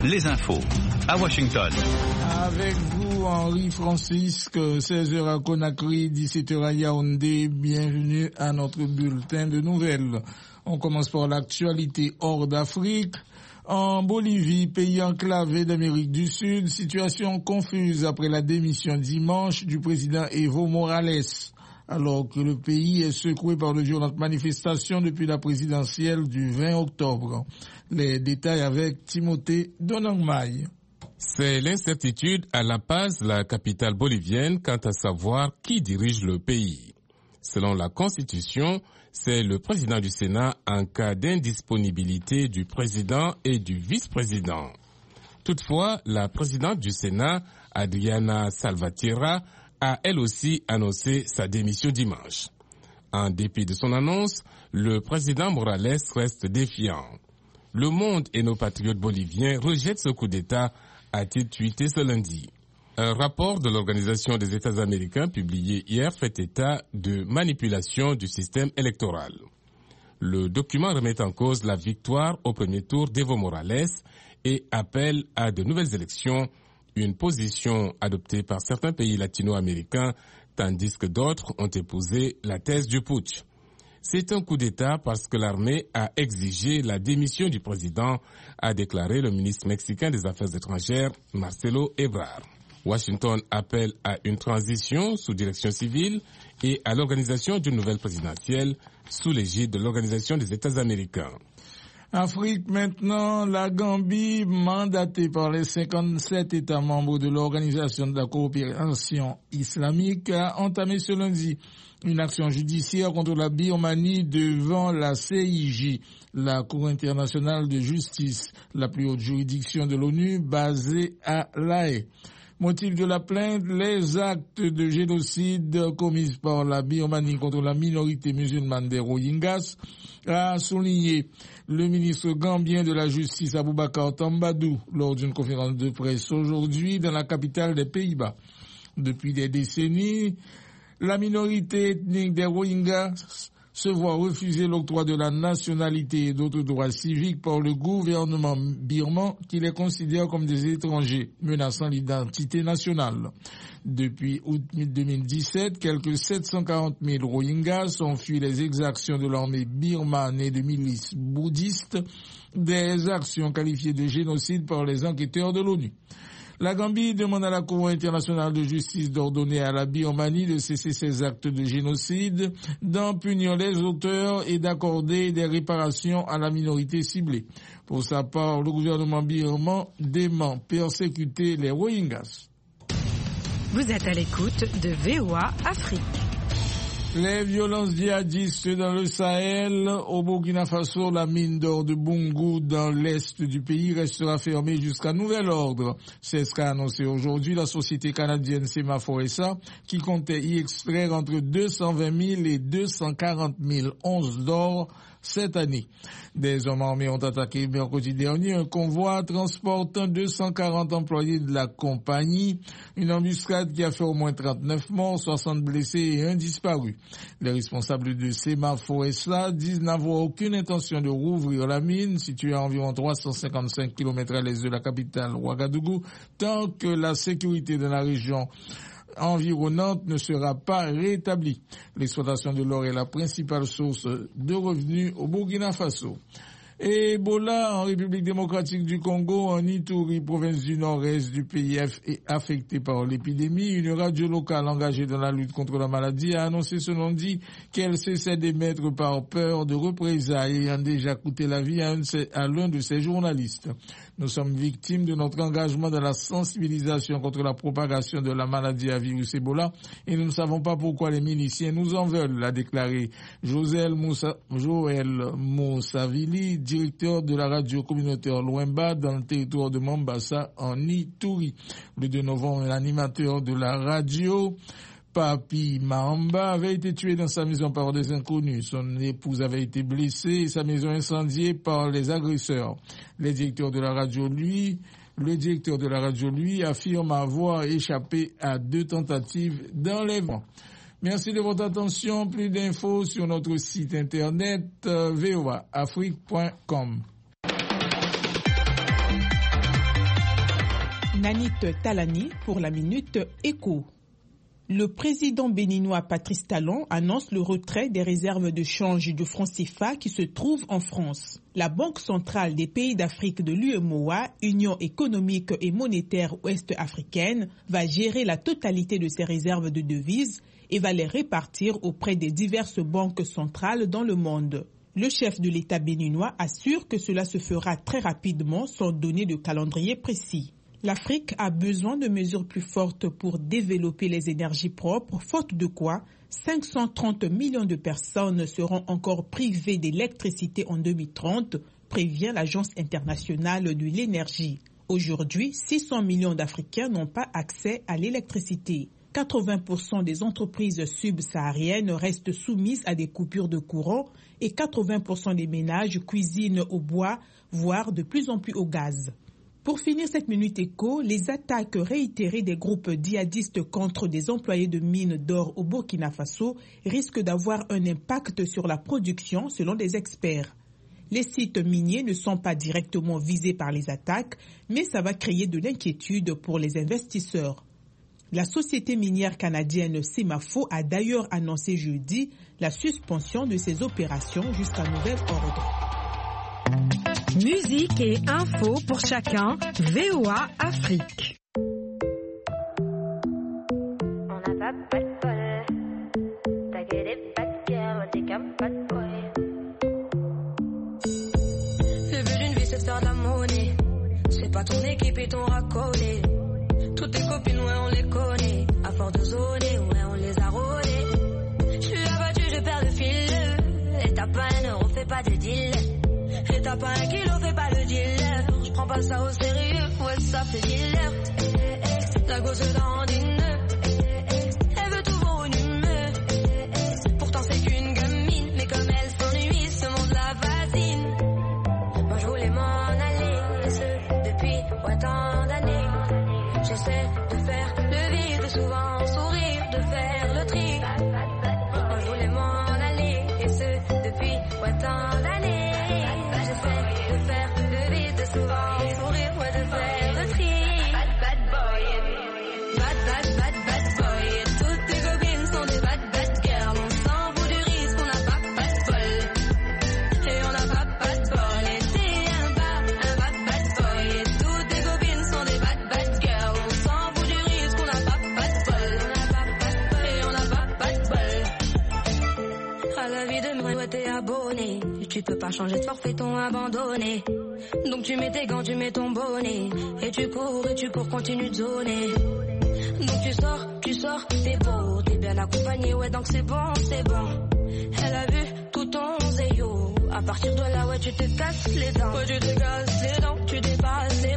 Les infos à Washington. Avec vous, Henri Francisque, 16h à Conakry, 17h à Yaoundé. Bienvenue à notre bulletin de nouvelles. On commence par l'actualité hors d'Afrique. En Bolivie, pays enclavé d'Amérique du Sud, situation confuse après la démission dimanche du président Evo Morales, alors que le pays est secoué par de violentes manifestations depuis la présidentielle du 20 octobre. Les détails avec Timothée Donangmaï. C'est l'incertitude à La Paz, la capitale bolivienne, quant à savoir qui dirige le pays. Selon la Constitution, c'est le président du Sénat en cas d'indisponibilité du président et du vice-président. Toutefois, la présidente du Sénat, Adriana Salvatierra, a elle aussi annoncé sa démission dimanche. En dépit de son annonce, le président Morales reste défiant. Le Monde et nos patriotes boliviens rejettent ce coup d'État, a-t-il tweeté ce lundi. Un rapport de l'Organisation des États américains publié hier fait état de manipulation du système électoral. Le document remet en cause la victoire au premier tour d'Evo Morales et appelle à de nouvelles élections, une position adoptée par certains pays latino-américains, tandis que d'autres ont épousé la thèse du putsch. C'est un coup d'État parce que l'armée a exigé la démission du président, a déclaré le ministre mexicain des Affaires étrangères, Marcelo Ebrard. Washington appelle à une transition sous direction civile et à l'organisation d'une nouvelle présidentielle sous l'égide de l'Organisation des États américains. Afrique maintenant, la Gambie, mandatée par les 57 États membres de l'Organisation de la coopération islamique, a entamé ce lundi une action judiciaire contre la Birmanie devant la CIJ, la Cour internationale de justice, la plus haute juridiction de l'ONU basée à La Haye. Motif de la plainte, les actes de génocide commis par la Birmanie contre la minorité musulmane des Rohingyas, a souligné le ministre gambien de la Justice Abubakar Tambadou lors d'une conférence de presse aujourd'hui dans la capitale des Pays-Bas. Depuis des décennies, la minorité ethnique des Rohingyas se voit refuser l'octroi de la nationalité et d'autres droits civiques par le gouvernement birman qui les considère comme des étrangers menaçant l'identité nationale. Depuis août 2017, quelques 740 000 Rohingyas ont fui les exactions de l'armée birmane et de milices bouddhistes, des actions qualifiées de génocide par les enquêteurs de l'ONU. La Gambie demande à la Cour internationale de justice d'ordonner à la Birmanie de cesser ses actes de génocide, d'en punir les auteurs et d'accorder des réparations à la minorité ciblée. Pour sa part, le gouvernement birman dément persécuter les Rohingyas. Vous êtes à l'écoute de VOA Afrique. Les violences djihadistes dans le Sahel, au Burkina Faso, la mine d'or de Boungou dans l'est du pays restera fermée jusqu'à nouvel ordre. C'est ce qu'a annoncé aujourd'hui la société canadienne Semafor SA qui comptait y extraire entre 220 000 et 240 000 onces d'or cette année. Des hommes armés ont attaqué mercredi dernier un convoi transportant 240 employés de la compagnie, une embuscade qui a fait au moins 39 morts, 60 blessés et un disparu. Les responsables de Semafor SA disent n'avoir aucune intention de rouvrir la mine, située à environ 355 km à l'est de la capitale Ouagadougou, tant que la sécurité de la région environnante ne sera pas rétablie. L'exploitation de l'or est la principale source de revenus au Burkina Faso. Ebola en République démocratique du Congo, en Ituri, province du nord-est du pays est affectée par l'épidémie. Une radio locale engagée dans la lutte contre la maladie a annoncé ce lundi qu'elle cessait d'émettre par peur de représailles ayant déjà coûté la vie à l'un de ses journalistes. Nous sommes victimes de notre engagement dans la sensibilisation contre la propagation de la maladie à virus Ebola et nous ne savons pas pourquoi les miliciens nous en veulent, a déclaré Joël Moussavili, directeur de la radio communautaire Loemba dans le territoire de Mombasa en Ituri. Le 2 novembre, l'animateur de la radio Papi Mahamba avait été tué dans sa maison par des inconnus. Son épouse avait été blessée et sa maison incendiée par les agresseurs. Le directeur de la radio, lui, affirme avoir échappé à 2 tentatives d'enlèvement. Merci de votre attention. Plus d'infos sur notre site internet voaafrique.com. Nanit Talani pour la Minute Éco. Le président béninois Patrice Talon annonce le retrait des réserves de change du franc CFA qui se trouvent en France. La Banque centrale des pays d'Afrique de l'UEMOA, Union économique et monétaire ouest-africaine, va gérer la totalité de ces réserves de devises et va les répartir auprès des diverses banques centrales dans le monde. Le chef de l'État béninois assure que cela se fera très rapidement sans donner de calendrier précis. L'Afrique a besoin de mesures plus fortes pour développer les énergies propres, faute de quoi 530 millions de personnes seront encore privées d'électricité en 2030, prévient l'Agence internationale de l'énergie. Aujourd'hui, 600 millions d'Africains n'ont pas accès à l'électricité. 80% des entreprises subsahariennes restent soumises à des coupures de courant et 80% des ménages cuisinent au bois, voire de plus en plus au gaz. Pour finir cette Minute Éco, les attaques réitérées des groupes djihadistes contre des employés de mines d'or au Burkina Faso risquent d'avoir un impact sur la production selon des experts. Les sites miniers ne sont pas directement visés par les attaques, mais ça va créer de l'inquiétude pour les investisseurs. La société minière canadienne Semafo a d'ailleurs annoncé jeudi la suspension de ses opérations jusqu'à nouvel ordre. Musique et info pour chacun, VOA Afrique. On n'a pas de bol, t'as que des bad girls, t'es qu'un bad boy. Le but d'une vie c'est de faire de la monnaie, c'est pas ton équipe et ton racolé. Toutes tes copines, ouais on les connaît, à force de zoner, ouais on les a rôlées. J'suis abattu, je perds le fil, et t'as pas un euro, fais pas de deal. Et t'as pas un kilo, fais pas le dealer. J'prends pas ça au sérieux, ouais ça fait dealer. La gosse dans une elle veut tout voir une humeur. Pourtant c'est qu'une gamine, mais comme elle s'ennuie, ce monde la fascine. Moi je voulais m'en aller, et ce depuis ouais tant d'années. J'essaie de faire le vide, souvent sourire, de faire le tri. Moi je voulais m'en aller, et ce depuis ouais tant d'années. J'essaie de faire le vide, souvent sourire, ouais de faire le tri. Bad boy, bad boy. Toutes tes copines sont des bad girls. On s'en fout du risque, on n'a pas de bol. Et on n'a pas de bol. Et t'es un bad boy. Et toutes tes copines sont des bad girls. On s'en fout du risque, on n'a pas de bol. Et on n'a pas de bol. À la vie de moi, t'es abonné. Tu peux pas changer de forfait, t'ont abandonné. Donc tu mets tes gants, tu mets ton bonnet. Et tu cours, continue de zoner. Donc tu sors, t'es beau. T'es bien accompagné, ouais donc c'est bon. Elle a vu tout ton zéyo. À partir de là, ouais tu te casses les dents. Ouais tu te casses les dents, tu dépasses les